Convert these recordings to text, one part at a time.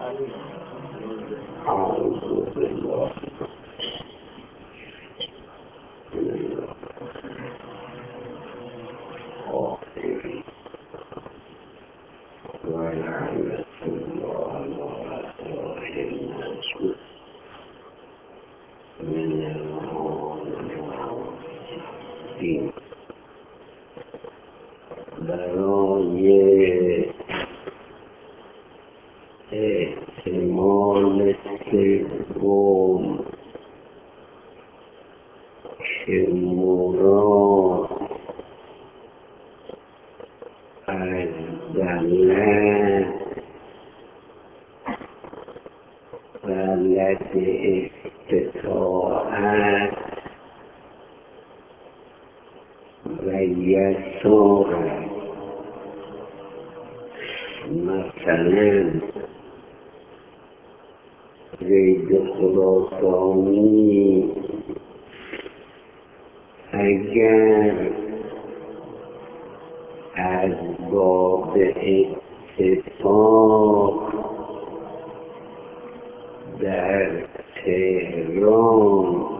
أعوذ بالله ولعنة الله على الناس من الدين برای احتمال سوم که مراد از دلت غلط استطاعت و یسارت مثلا زید خراسانی اگر از باب اتفاق در تهران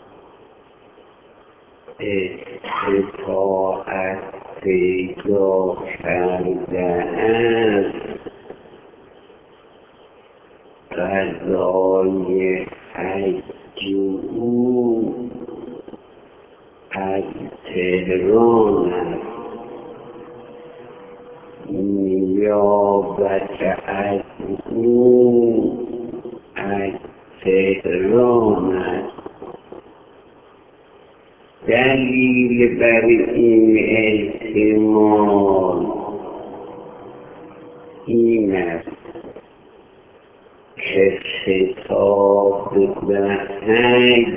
استطاعت پیدا کرده است غذای حج او از تهران است نیابت از او از تهران است. دلیل بر این احتمال این است که خطاب به حج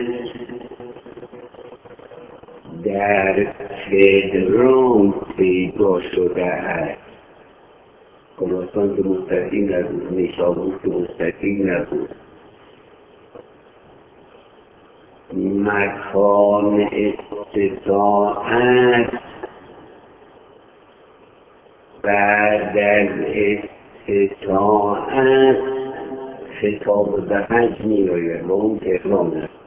در تهران پیدا شده است. خراسان که مستقیم نبود، نیشابور که مستقیم نبود، مکان استطاعت بعد از استطاعت خطاب به حج می‌آید و اون تهران است.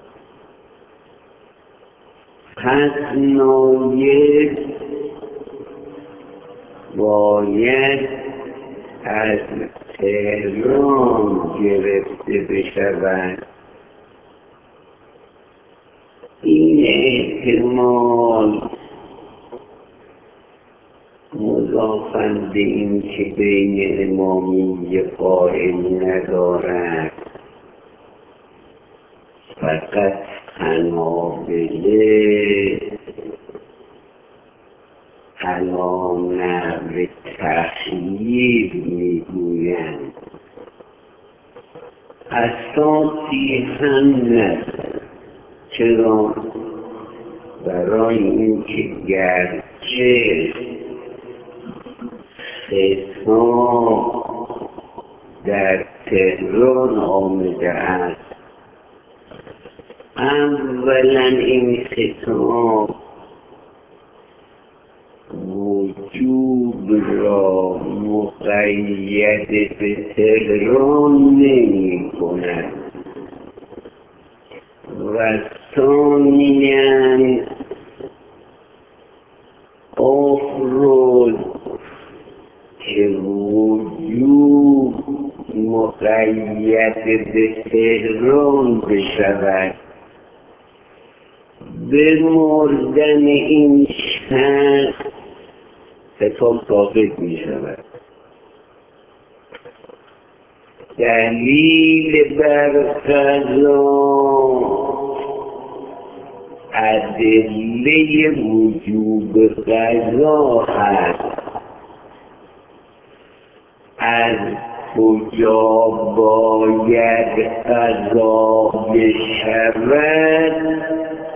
پس نایب باید از تهران گرفته بشود. این احتمال مضافاً به این که بین امامی قائل ندارد، فقط حنابله علی نحو تخییر میگویند. اساسی هم ندارد. چرا؟ برای اینکه گرچه خطاب در تهران آمده است، اولا این خطاب وجوب را مقید به تهران نمی کند و ثانیاً افرض که وجوب مقید به تهران بشود، به مردن این شخص خطاب ثابت می شود. دلیل بر قضا ادله وجوب قضا هست. از کجا باید قضا بشود؟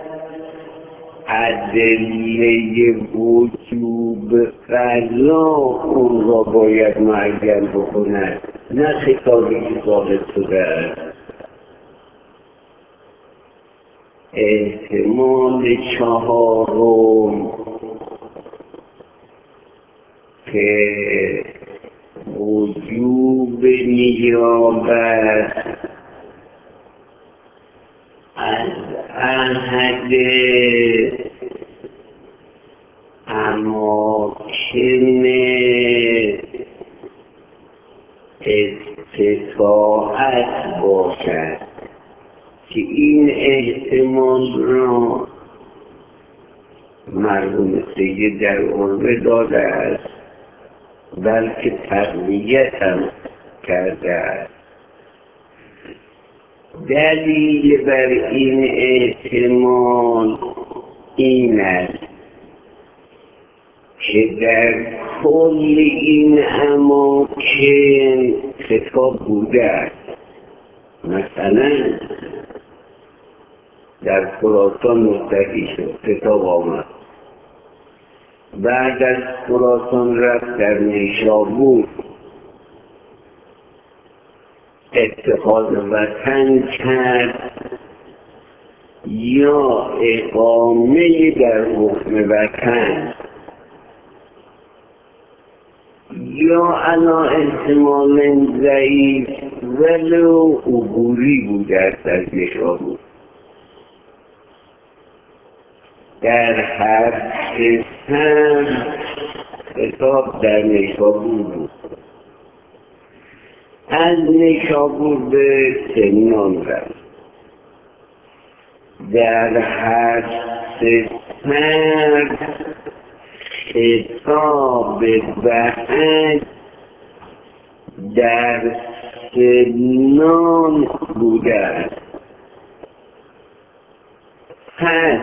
ادله وجوب قضا اون را باید معین بکند، نه خطابی که ثابت شده است. احتمال چهارم که وجوب نیابت از عهد اماکن استطاعت باشد که این احتمال را مرحوم سید در عربه داده است، بلکه تقویت هم کرده است. دلیل بر این احتمال این است که در کل این اماکن خطاب بوده است. مثلا در خراسان مستقی شد، خطاب آمد. بعد از خراسان رفت در نیشابور، اتخاذ وطن کرد یا اقامه در حکم وطن، یا علا احتمال ضعیف ولو عبوری بوده است از نیشابور. در هر قسم خطاب در نیشابور بود. از نیشابور به سمنان رفت. در هر قسم خطاب بعد در سمنان بوده است. پس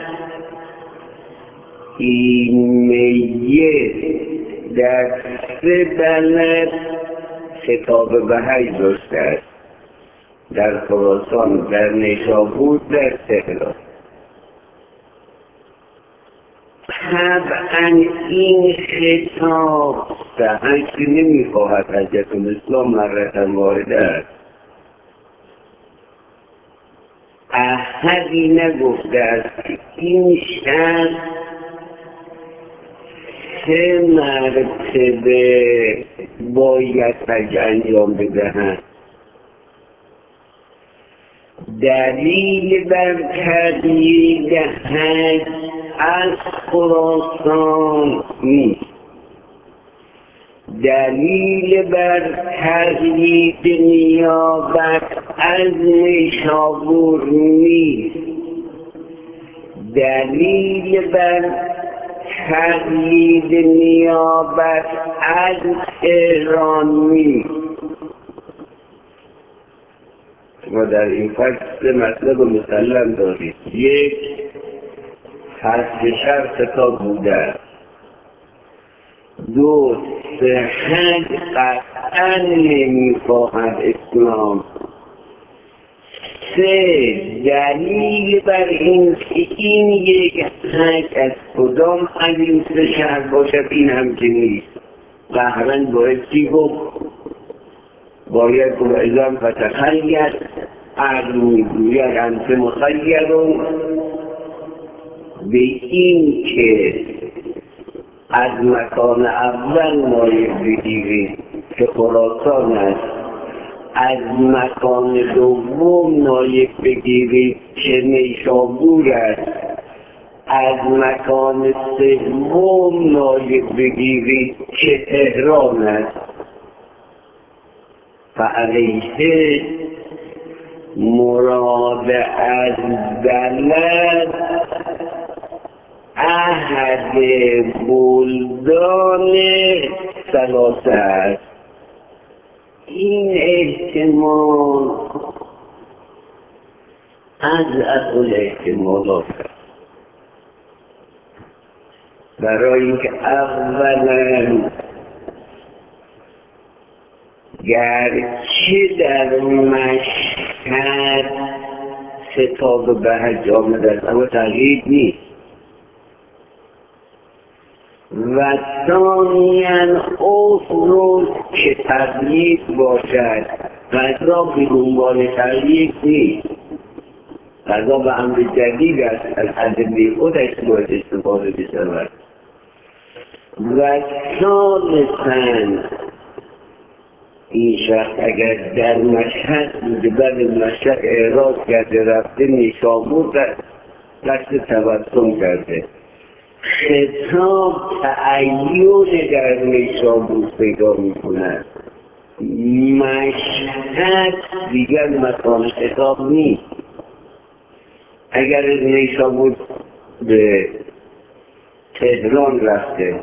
این میت در 3 بلد خطاب بهایی داشته است، در خراسان، در نیشابور، در تهران. طبعا این خطاب صحت نمیخواهد حضرت الاسلام مرة واحده است. احدی نگفته است که این شخص 3 مرتبه باید حج انجام بدهند. دلیل بر تقیید حج از خراسان نیست، دلیل بر تقیید نیابت از نیشابور نیست، دلیل بر تقیید نیابت از تهران نیست. ما در این فصل مطلب مسلم داریم. 1. حذف شرط خطاب بوده است. 2. صحت قطعا نمیخواهد اسلام. 3. دلیل بر این که این یک حج از کدام از این 3 شهر باشد این هم که نیست. قهرن باید چی گفت؟ باید گفت ازام فتخیر عقل میگوید انت مخیرون، به این که از مکان اول مایه بگیرید که خراسان است، از مکان دوم نایب بگیرید که نیشابور است، از مکان سوم نایب بگیرید که تهران است. فعلیه مراد از بلد احد بلدان 3 است. این احتمال از اصل احتمالات است، برای که اولا گرچه در مشهد خطاب به حج آمده است اما تغییر نیست، و ثانیاً اصل که تغییر باشد قضا به دنبال تغییر نیست، قضا به امر جدید است، از ادله خودش باید استفاده بشود. و ثالثاً این شخص اگر در مشهد بوده بعد مشهد اعراض کرده رفته نیشابور دست تبسم کرده، خطاب تعیون در نیشابور پیدا میکند. مشهد دیگر مکان خطاب نیست. اگر نیشابور به تهران رفته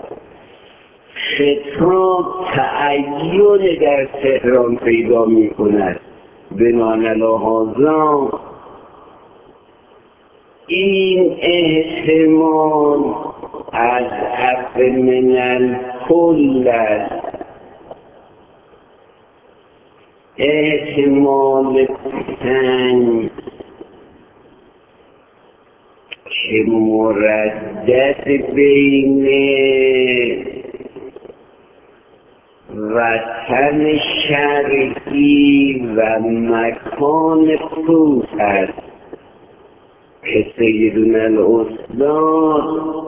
خطاب تعیون در تهران پیدا می کند. بنابراین این احتمال از حرف من الکل است، احتمال تنگ که مردد بین وطن شرقی و مکان کوس است که سیدنا الاستاد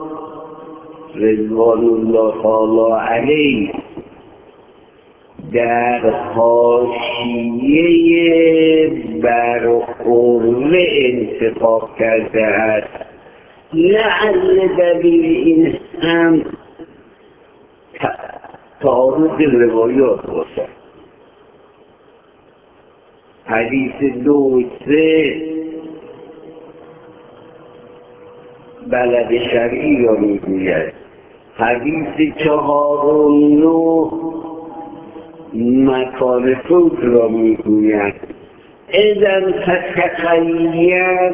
رضوان الله تعالی علیه در حاشیه بر عروه انتخاب کرده است. لعل دلیل این هم تعارض روایات باشد. حدیث 2-3 بلد شرعی را میگوید، حدیث 4-9 مکان فوت را میگوید. اذن تتخیر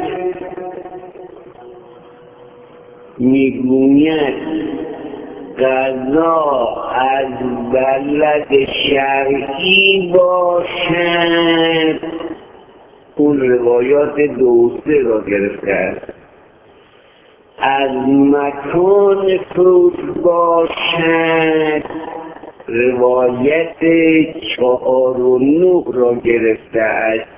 میگوید قضا از بلد شرعی باشد. اون روایات 2-3 را گرفته است. از مکان فوت باشد روایت 4-9 را گرفته است.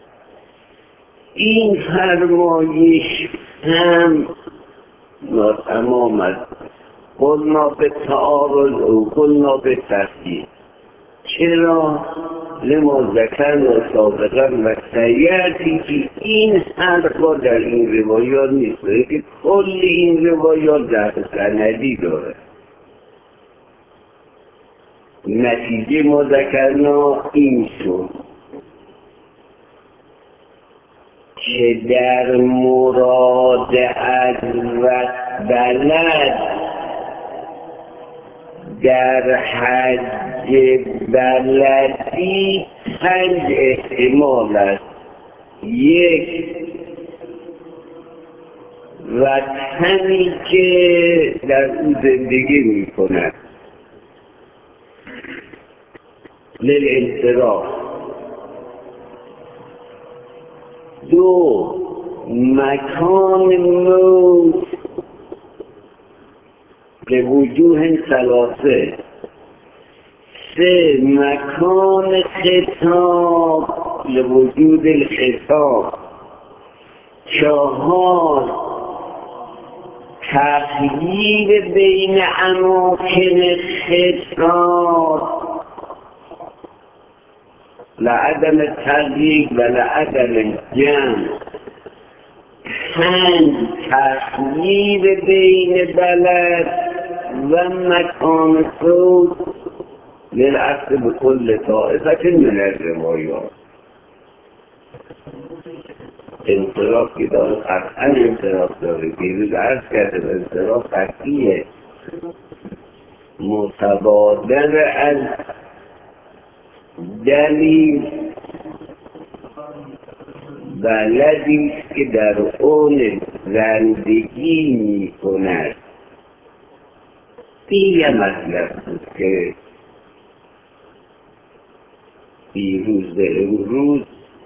این فرمایش هم ناتمام است. قلنا به تعارض او قلنا به تفسیر. چرا؟ لما ذکرنا سابقا و سیأتی که این حرفا در این روایات نیست، که کل این روایات در سندی داره. نتیجه ما ذکرنا این شد که در مراد از بلد در حج بلدی 5 احتمال است. 1 وطنی که در او زندگی می کند للانصراف. 2 مکان موت لوجوه 3. 3 مکان خطاب لوجود الخطاب. 4 تغییر بین اماکن خطاب لعدم التغییر و لعدم الجمع. 5 تغییر بین بلد و مکان فوت للعقد بكل طائفة من الروایات. انصراف که داره قطعا انصراف داره. دیروز عرض کرده انصراف قطعیه متبادر از دلیل بلدی که در اون زندگی می کند. این یه مطلب بود که دیروز به امروز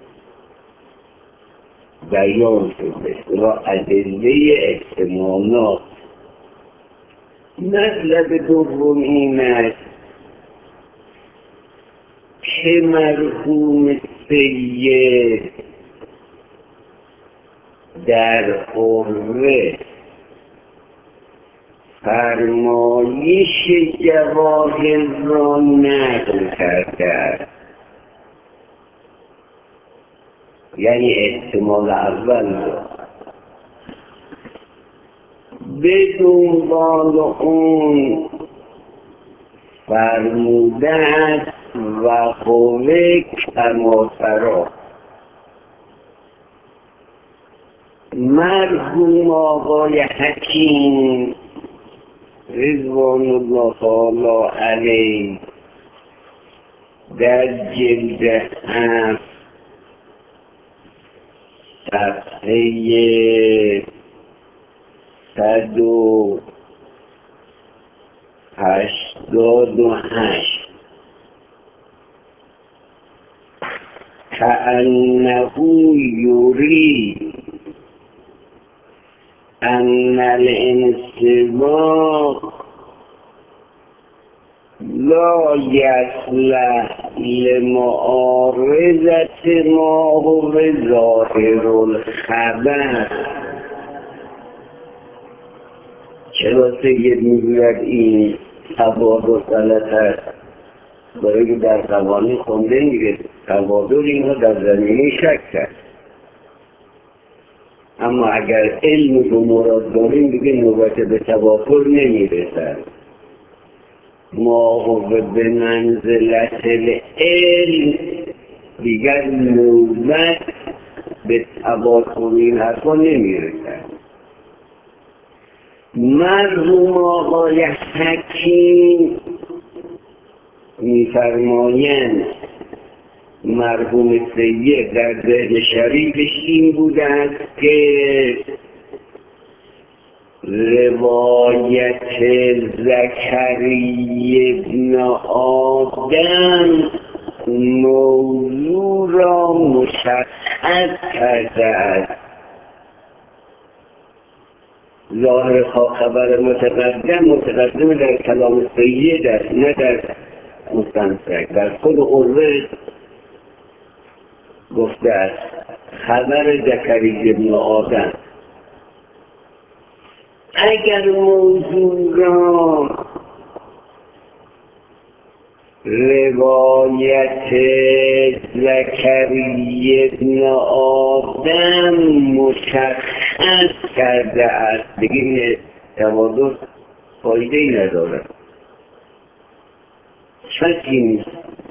بیان شده را ادله احتمالات. مطلب دوم این است که مرحوم سید در عروه فرمایش جواهر را نقل کرده است، یعنی احتمال اول را به دنبال اون فرموده است و قوه کماترا. مرحوم آقای حکیم رضوان الله تعالی علیه در جلد 7 صفحه 188 كأنه يريد أن الانسباق لا يصلح لمعارضة ما هو ظاهر الخبر. چرا سید میگوید این تبادل غلط است؟ برای که در قوانین خونده میگه تبادل اینها در زمینه شک است، اما اگر علم رو مراد داریم دیگه نوبت به توافر نمیرسد. ما هو به منزلت العلم دیگر نوبت به توافر این حرفا نمیرسد. مرحوم آقای حکیم می‌فرمایند مرحوم سید در ذهن شریفش این بوده است که روایت زکریا ابن آدم موضوع را مشخص کرده است. ظاهر خبر متقدم در کلام سید است، نه در مستنسک. در خود عروه گفته است خبر زکریا ابن آدم. اگر موضوع را روایت زکریا ابن آدم مشخص کرده است دیگه این تبادل فایده ای نداره، شکی نیست.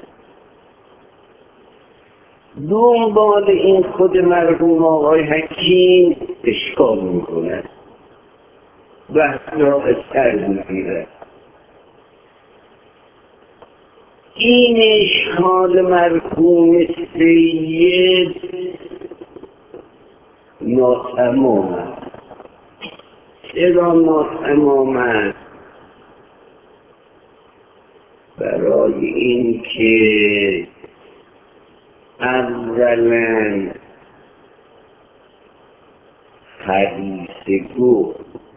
دنبال این خود مرحوم آقای حکیم اشکال میکنه، بحث را ازتر میگیره. این اشکال مرحوم سید ناتمام است. چرا ناتمام است؟ برای اینکه اولا حدیث گو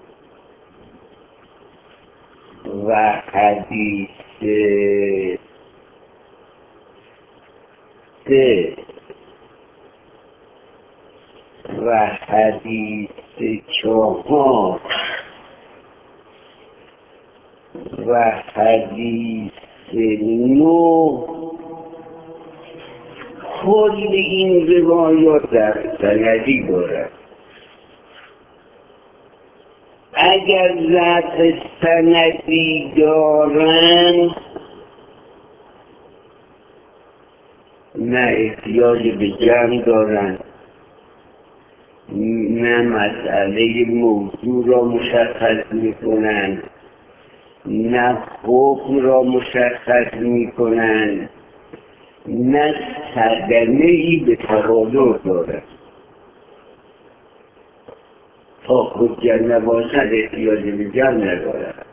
و حدیث سه و حدیث 4 و حدیث 9 کل این روایات در سندی دارد. اگر ضعف سندی دارند نه احتیاج به جمع دارند، نه مسئله موضوع را مشخص میکنند، نه حکم را مشخص میکنند، نه صدمه‌ای به تبادل دارد. تا حجت نباشد احتیاج به جمع ندارد.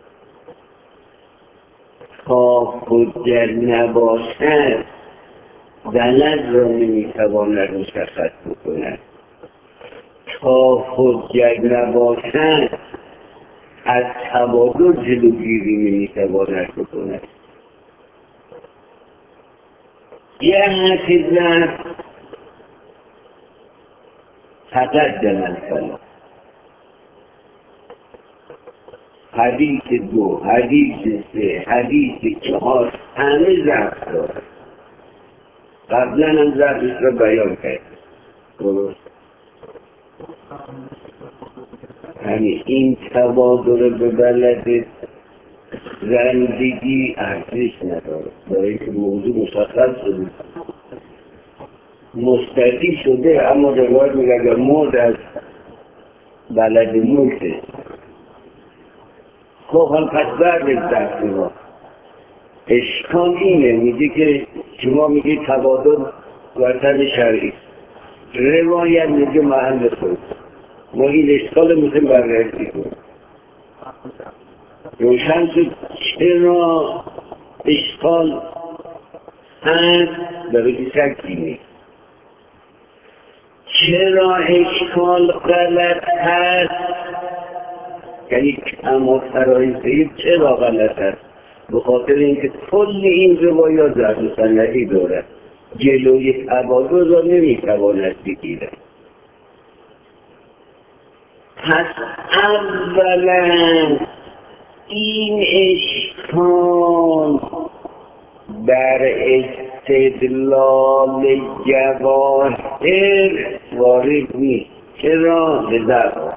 تا حجت نباشد دلل را نمیتواند مشخص بکند. تا حجت نباشد از تبادل جلوگیری نمیتواند بکند. حافظ تقدم الفلا حدیث 2، حدیث 3، حدیث 4 همه ضعف دارد. قبلا هم ضعفش را بیان کرد. درست همین این تبادر به بلد زندگی ارزش نداره، برای که موضوع مشخص شده مستقی شده، اما روایت میگه اگر مرد از بلد موته. خب هم پس برگرد ما اشکال اینه، میگه که شما میگه تبادل ورطن شرعی، روایت میگه محل خود، ما این اشکال میتونیم برگردی کنیم. روشن شد چرا اشکال هست؟ برای که شکی نیست. چرا اشکال غلط هست؟ یعنی اما فرایزه چرا غلط هست؟ به خاطر اینکه کل این روایات ضعف سندی دارد، جلوی تبادل را نمیتواند بگیرد. پس اولا این اشکال در استدلال جواهر وارد نیست. چرا؟ لذا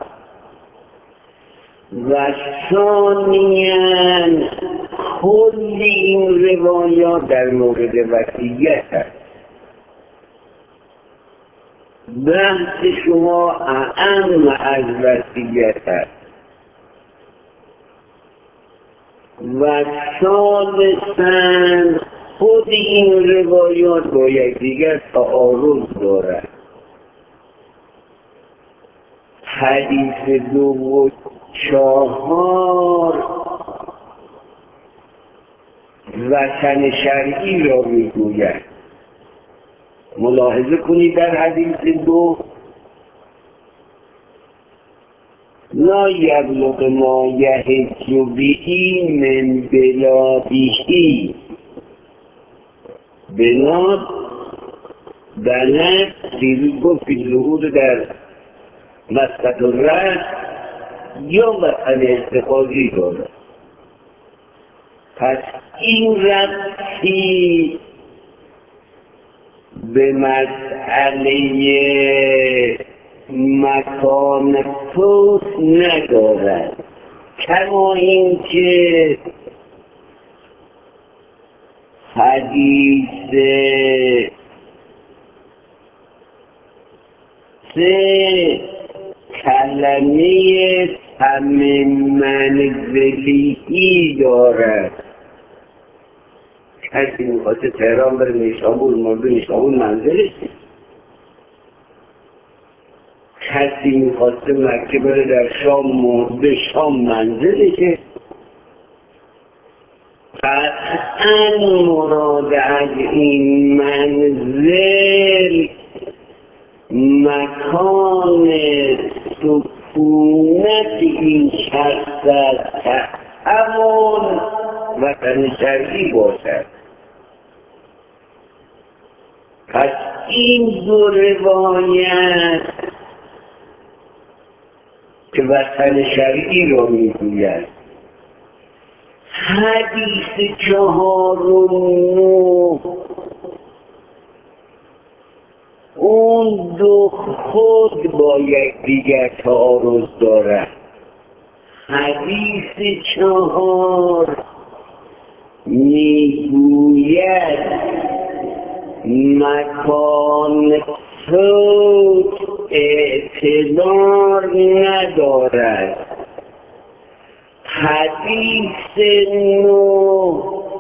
و ثانیاً کل این روایات در مورد وصیت است. بحث شما اعم از وصیت است. و ثالثاً خود این روایات با یکدیگر تعارض دارد. حدیث 2 و 4 وطن شرعی را میگوید. ملاحظه کنید در حدیث 2 لا یبلغ ما یحج به من بلاده. بلاد بلد دیروز گفت که ظهور در مسقط الرأس یا وطن استفاضی دارد. پس این ربطی به مسئله مکان فوت ندارد، کما اینکه حدیث 3 کلمه منزلی دارد. کسی میخواسته تهران بره نیشابور، مرده نیشابور منزلش. کسی میخواسته مکه بره در شام، مرده شام منزلشه. قطعاً مراد از این منزل مکان سکونت این شخص است که همون وطن شرعی باشد. پس این دو روایت که وطن شرعی را میگوید، حدیث 4 و 9 اون دو خود با یکدیگر تعارض دارد. حدیث 4 میگوید مکان فوت اعتبار ندارد. حدیث 9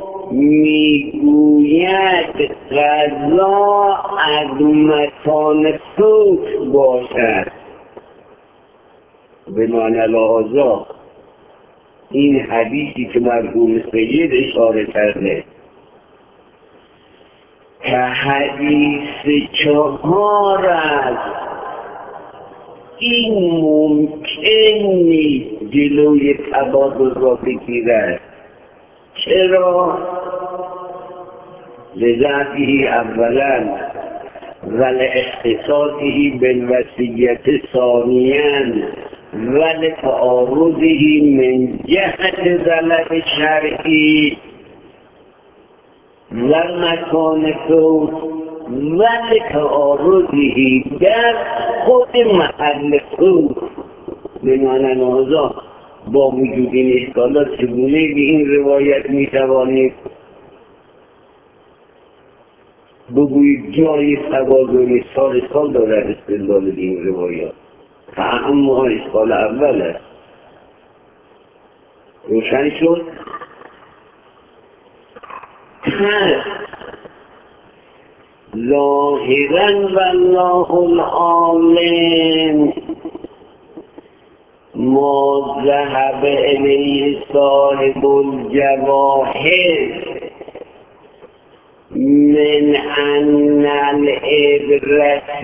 میگوید قضا از مکان فوت باشد. به معنی لحاظا این حدیثی که مرحوم سید اشاره کرده که حدیث 4 است، این ممکن نیست جلوی تبادل را بگیرد. چرا؟ لذاته اولا و لاختصاصه بالوصیت ثانیا ولتعارضه من جهت طلب شرعی و مکان صوت ولتعارضه در خود محل صوت به معنی نازا با وجود این اشکالات چگونه به این روایت میتوانید بگویید جای تبادل سال دارد استدلال به این روایات اما اشکال اول است روشن شد ظاهرا والله العالم ما ذهب الیه صاحب الجواهر من ان العبرة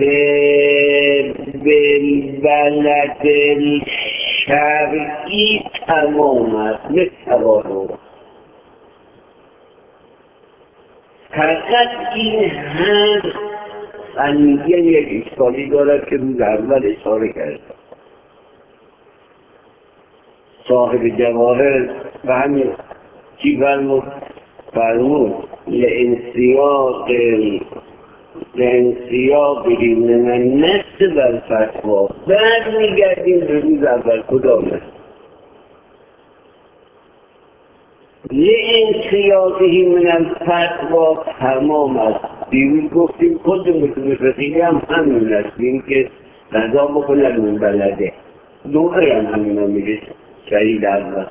بالبلد الشرعی تمام است بتوارو فقط این هم انگیه یک اشکالی دارد که روز اول اشاره کرد صاحب جواهر و همین چی فرمود لانسیاقه من النص و الفتوا بعد میگردیم به روز اول کدامه لانسیاقه من الفتوا تمام است دیروز گفتیم خود متفقی هم همین است این که قضا بکنه اون بلده دوره هم همین میگه شهید اول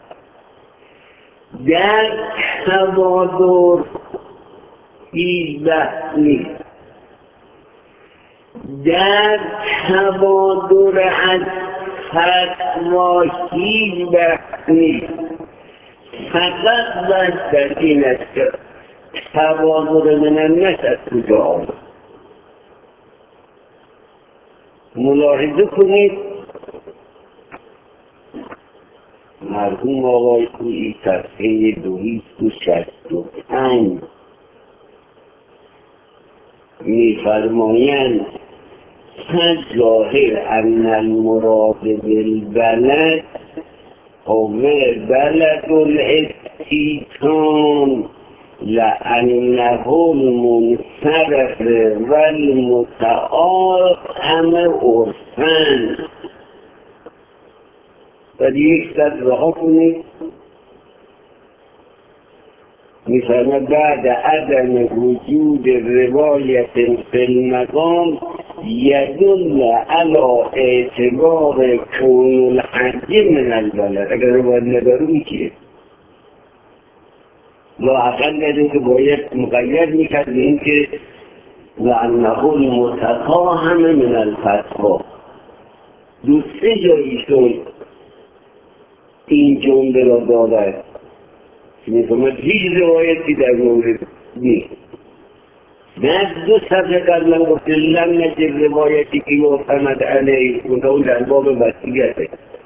در تبادر هیچ بحث نیست در تبادر از فتوا هیچ بحث نیست فقط بحث در این است که تبادر من النص از کجا آمد ملاحظه کنید مرحوم آقای خویی صفحه 265 می‌فرمایند ظاهر ان المراد بالبلد هو بلد الاستیطان لأنه المنصرف والمتعاطم عرفاً و یک صد رها کنید مثلا بعد عدم وجود روایت فی المقام یدل علی اعتبار کون الحج من البلد اگر روایت ندارون که لااقل نداره که باید مقید میکرد به این که لأنه المتفاهم من الفتوا دو سه جاییشون این جمله را دارد می‌فرماید هیچ روایتی در مورد نیست نه دو صفحه قبلا گفته لم نجد روایتی که معتمد علیه اون در باب وصیته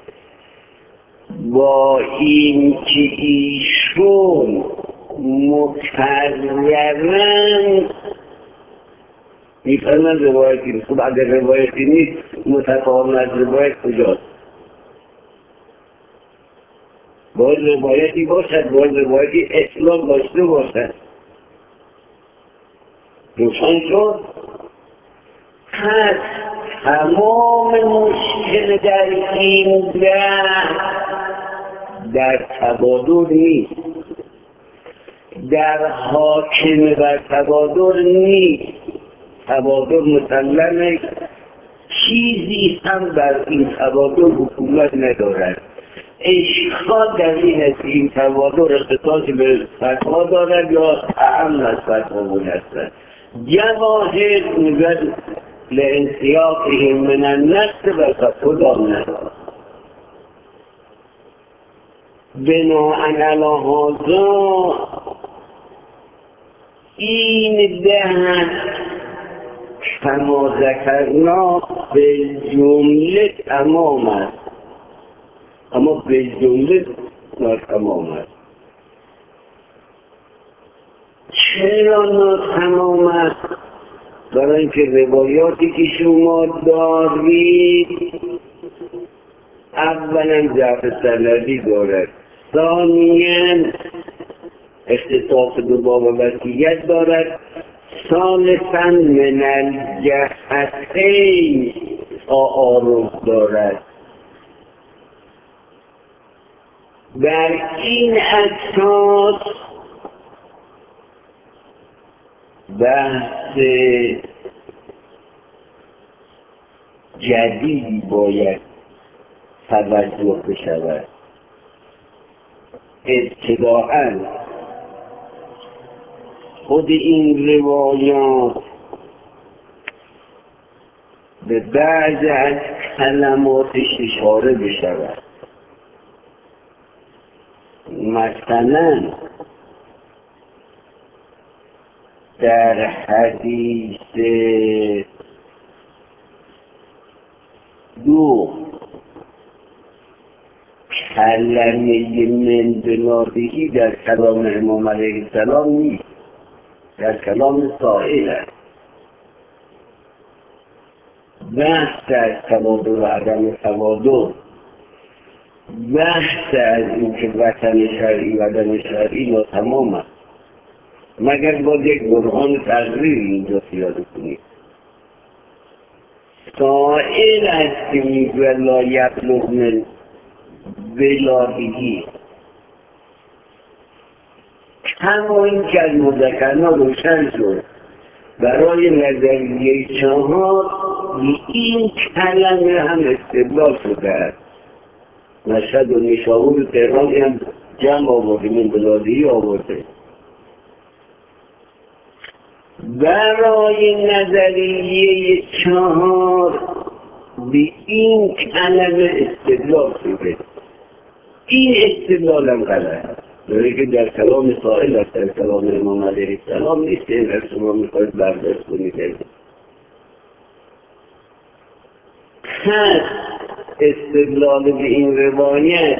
با این که ایشون مکررن می‌فرماید روایتی نیست خب اگر روایتی نیست متفاهم از روایت کجاست باید روایتی باشد باید روایتی اسلام داشته باشد روشن شد پس تمام مشکل در این در تبادر نیست در حاکم بر تبادر نیست تبادر مسلمه چیزی هم بر این تبادر حکومت ندارد اشکال در این است که این تبادر اختصاص به فتوا دارد یا اهم از فتوا بودستد جواهر میگن لانسیاقه من النص و کدام ندارد بناءً علی هذا این دهن کما ذکرنا به جمله تمام است اما به جمله ناتمام است چرا ناتمام است؟ برای اینکه روایاتی که شما دارید اولا ضعف سندی دارد، ثانیا اختصاص به باب وصیت دارد، ثالثا من الجهتین تعارض دارد. در این اساس بحث جدیدی باید توجه بشود. ابتداءً خود این روایات به بعض از کلماتش اشاره بشود. مثلا در حدیث 2 کلمه من بنادهی در کلام امام علیه السلام نیست، در کلام سائل است. بحث از تبادل و عدم تبادل، بحث از اینکه وطن شرعی و عدم شرعی ناتمام است، مگر با یک برهان تقریری اینجا پیاده کنید. سائل است که میگه لا یبلغ من ولادهی، همه این که از مذکرها روشن شد. برای نظریه 4 این کلمه هم استدلال شده است. مشهد و نیشابور و تهران هم جمع آورده، من بلادهی آورده. برای نظریه 4 به این کلمه استدلال شده. این استدلال هم غلط، داره که در کلام سائل است، در کلام امام علیه السلام نیست. این را شما میخواید برداشت کنید. پس استدلال به این روایت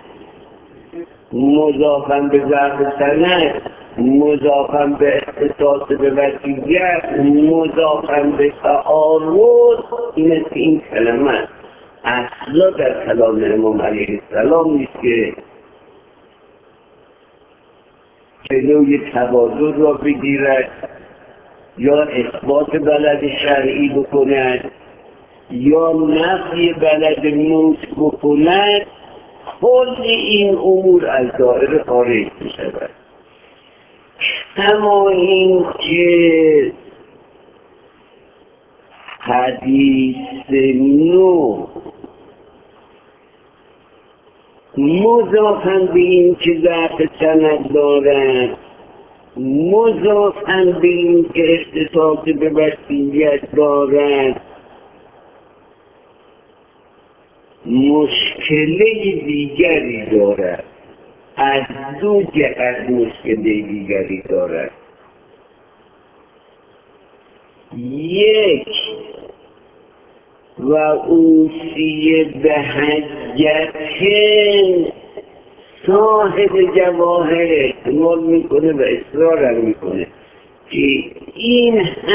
مضافاً به ضعف سند، مضافاً به اختصاص به وصیت، مضافاً به تعارض، این کلمه اصلا در کلام امام علیه السلام نیست که جلوی تبادل را بگیرد یا اثبات بلد شرعی بکند یا نفی بلد موت بکند. کل این امور از دایره خارج می‌شود. اما این که حدیث 9 مضافاً به این که ضعف سند دارد، مضافاً به این که اختصاص به وصیت دارد، مشکله دیگری دارد. از 2 جهت مشکله دیگری دارد. یک، و اوصی به حجتین، صاحب جواهر احتمال میکنه و اصرار میکنه که این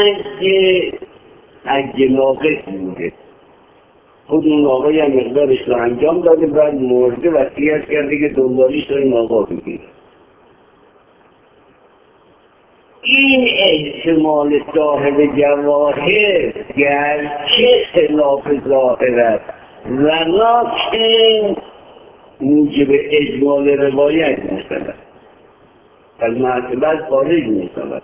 حج ناقص بوده. خود اون آقای هم مقدارش رو انجام داده، بعد مرده وصیت کرده که دنبالیش رو این آقا بگیره. این احتمال صاحب جواهر گرچه خلاف ظاهر است ولیکن موجب اجمال روایت میشود، از معتبر خارج میشود.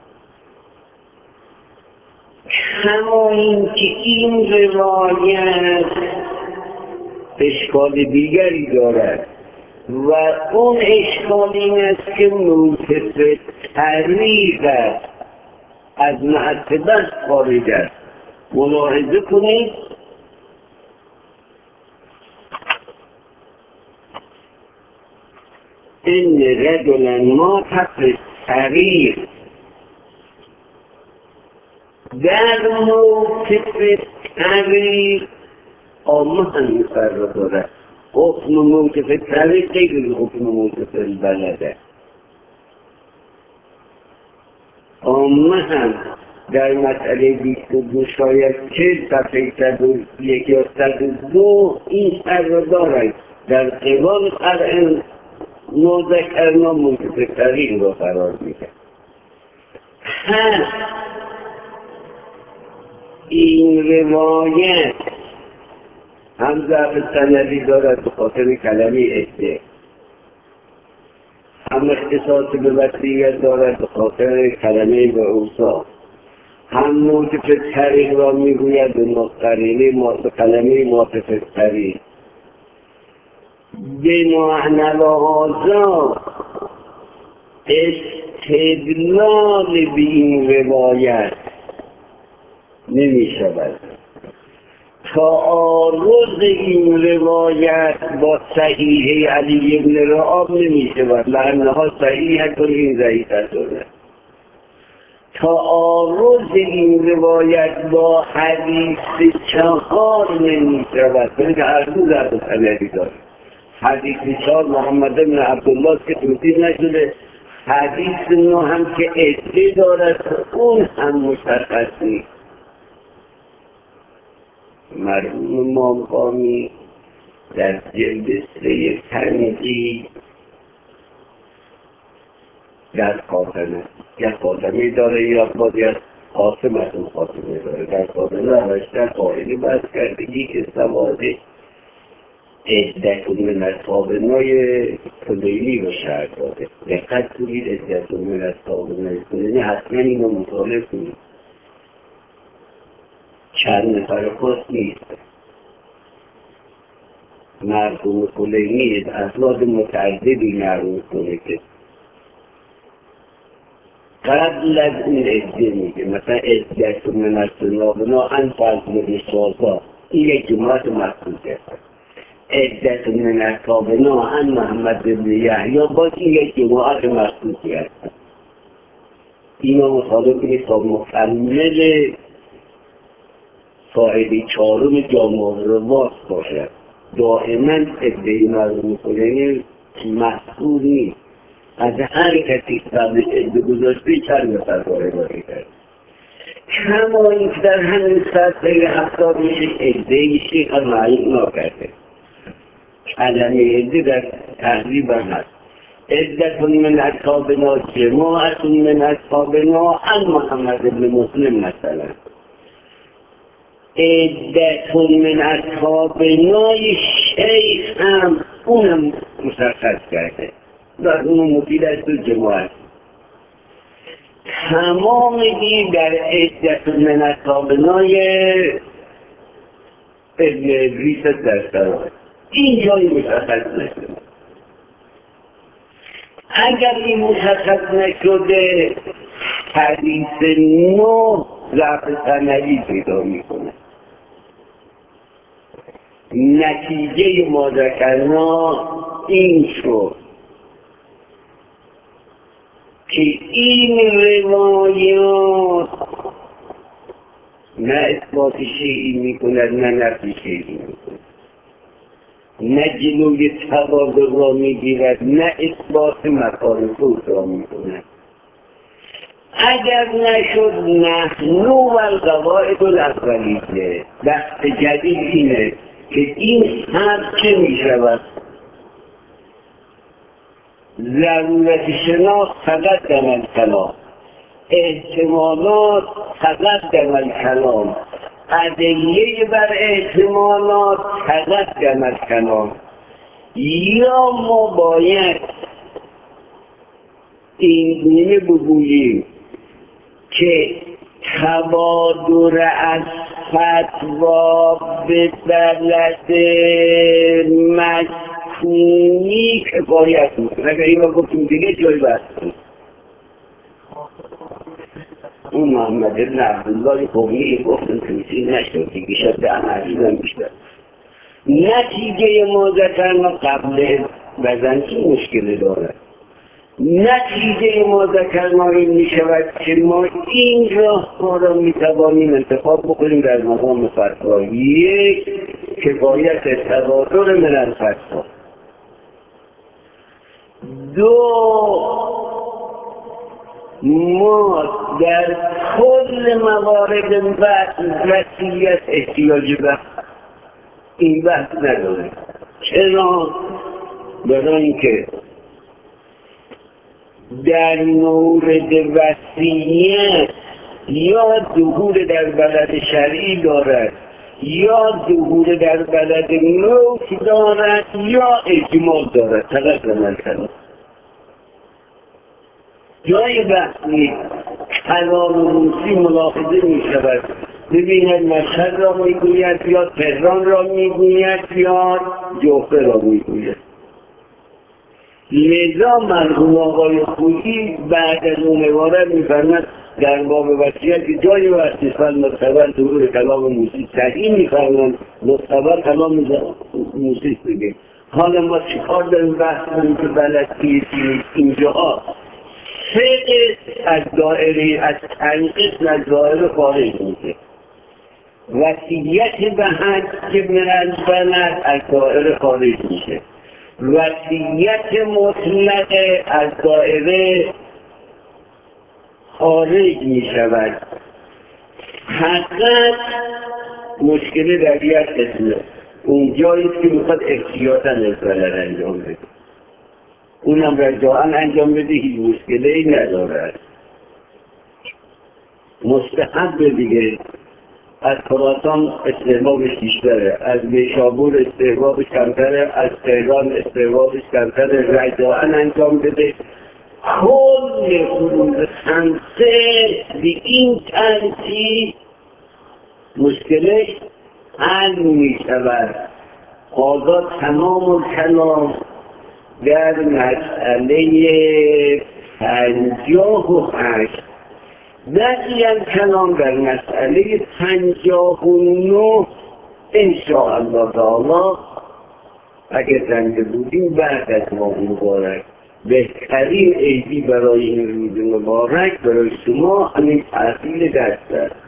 اما این که این روایت اشکال دیگری دارد و اون اشکال این است که موجب طریق از معتبر خارج است. ملاحظه کنید این رجلا ما تفت طریق در موقف طریق آمه هم مفرد دارد. حکم موقف طریق غیر حکم موقف بلده. آمه هم در مسئله 22 شاید 40 صفحه 101 یا 102 این سر را دارد در قبال قرع مذکرنا موجب تغییر را قرار میده. هست این روایت هم ضعف سندی دارد به خاطر کلمه عده، هم اختصاص به وصیت دارد به خاطر کلمه به اوصاف، هم موجب طریق را میگوید به مقرینه کلمه موافق طریق. به معنی هذا استدلال به این روایت نمی شود. تعارض این روایت با صحیح علی بن رعاب نمی شود، لأنها صحیحة این ضعیفة شده. تعارض این روایت با حدیث 4 نمی شود، که هر دو ضعف سندی دارد. حدیث 4 محمد بن عبدالله که توصیف نشده، حدیث 9 هم که عده دارد اون هم مشخص نیست. مرحوم امام قامی در جلد 3 تنقیح در خاتمه داره یا بازی از خاتمه داره. در خاتمه روشتر قائلی بحث کردگی که سواده عدتون من اصحابنای کلیلی رو شرط داده. دقت کنید عدتون من اصحابنای کلیلی حتما اینو مطالعه کنید. چند نفر خود نیست. مرحوم کلیلی افراد متعددی معروف کنه که قبل از اون عده میگه، مثلا عدتون من اصحابنا انفال بشوازا، این یک جماعت مخصوصه. عدتون من اصحابنا ان محمد بن یحیی باز این یک جماعت مخصوصی هست. اینا مطالعه کنید تا مکمل قاعده 4 جامع روات باشد. دائما عده مرحوم کلیلی مسئول نیست. از هر کسی قبلش عده گذاشته چند نفر باری کرد. کما این که در همین صفحه 70 میشه عده شیخ معین ناکرده. کلمه عده در تحریب هم هست. عدتون من اصحابنا جماعتون من اصحابنا ان محمد بن مسلم مثلا. عدتون من اصحابنا شیخ هم اونم مشخص کرده و اونم مفید است و جماعت. تمام این در عدتون من اصحابنای ابن ادریس در سرای این جایی مشخص نشده. اگر این مشخص نشده حدیث 9 ضعف سندی پیدا میکنه. نتیجه ما ذکرنا این شد که این روایات نه اثبات شیعی میکند نه نفی شیعی میکند، نه جلوی تبادل را میگیرد نه اثبات مکان صوت را میکند. اگر نشد نحنو و القواعد الاولیه، دست جدید اینه که این حرف چه میشود؟ ضرورت شناخت تقدم الکلام، احتمالات تقدم الکلام، ادله بر احتمالات تقدم الکلام. یا ما باید این گونه بگوییم که تبادر از فتوا به بلد مکنی کفایت میکنه. اگر این رو گفتیم دیگه جای بحث کنیم. اون محمد بن عبدالله قومی گفتن توصیل نشد دیگه شد به عملیدن بیشتر. نتیجه ما ذکرنا قبل بزن چه مشکل دارد؟ نتیجه ما ذکرنا این می شود که ما این راه ها را می توانیم انتخاب بکنیم در مقام فتوا. یک، کفایت تبادر من الفتوا. دو، ما در کل موارد وصیت احتیاج به این بحث نداریم. چرا؟ برای اینکه در مورد وصیت یا ظهور در بلد شرعی دارد یا ظهور در بلد نوک دارد یا اجمال دارد. تقدم الکلام. جای بحثی کلام موسی ملاحظه می شود. ببینید مشهد را می گوید یا تهران را می گوید یا جوفه را می گوید. لذا مرحوم آقای خویی بعد از اون عبارت می فرمد در باب وصیت جای وصیت معتبر ظهور کلام موسی صحیح می فرمد معتبر کلام موسی بگیم. حالا ما چیکار داریم بحث کنیم که بلدی اینجاها سه از دائره از تنقیص از دائره خارج میشه. وصیت به حد که من از بلد از دائره خارج میشه. وصیت مطلق از دائره خارج میشود. حقیقت مشکل در یک قسمه اون جایی که میخواد احتیاطاً از بلد انجام بده، اونم رجاعاً انجام بده، هیچ مشکلی نداره. مستحب دیگه از خراسان استحبابش بیشتره، از نیشابور استحبابش کمتره، از تهران استحبابش کمتره، رجاعاً انجام بده. کل فروض خمسه به این ترتیب مشکلش حل می شود. آزاد تمام الکلام در مسئله 58 بقیه الکلام در مسئله 59 انشاءالله تعالی اگر زنده بودیم بعد از ماه مبارک. بهترین عیدی برای این روز مبارک برای شما همین تحصیل دست است.